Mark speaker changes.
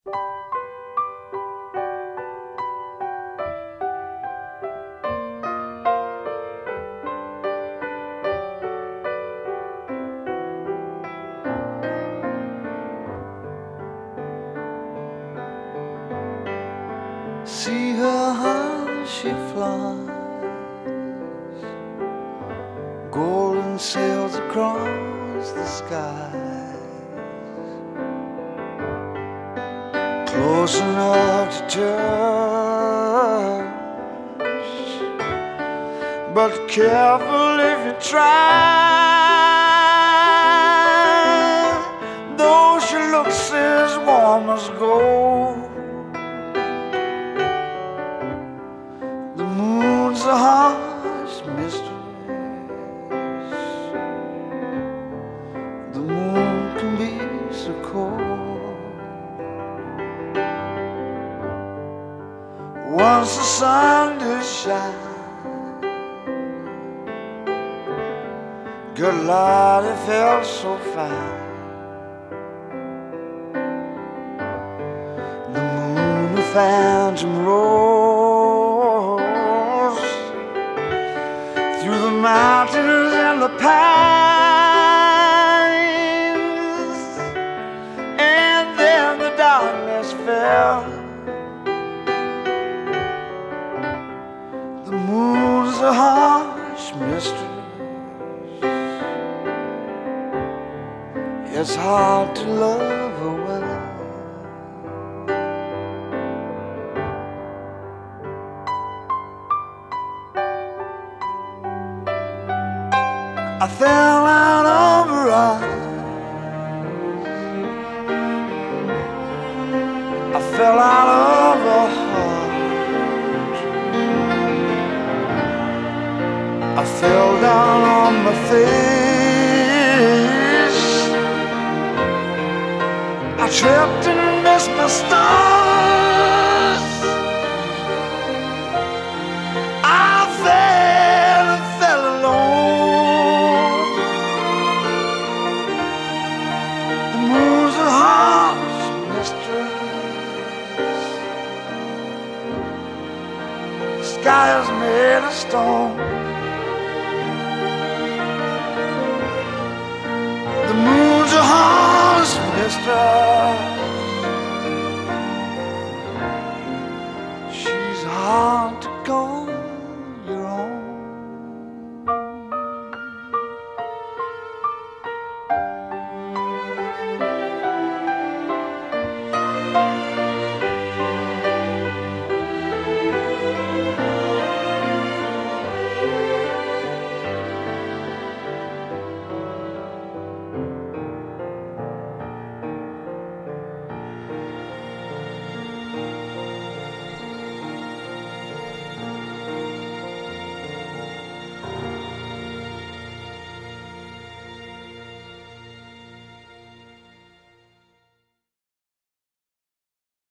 Speaker 1: See her how she flies, golden sails across the sky, close enough to touch, but careful if you try. Though she looks as warm as gold, the moon's a harsh mistress. The moon can be so cold. Once the sun did shine, good Lord, it felt so fine. The moon, a phantom rose through the mountains and the pines, and then the darkness fell. The moon's a harsh mistress. It's hard to love her well. I fell out of her eyes, I fell out of her heart, I fell down on my face, I tripped and missed my stars, I fell and fell alone. The moon's a harsh mistress, the sky is made of stone. The moon's a harsh mistress, she's hard to call your own.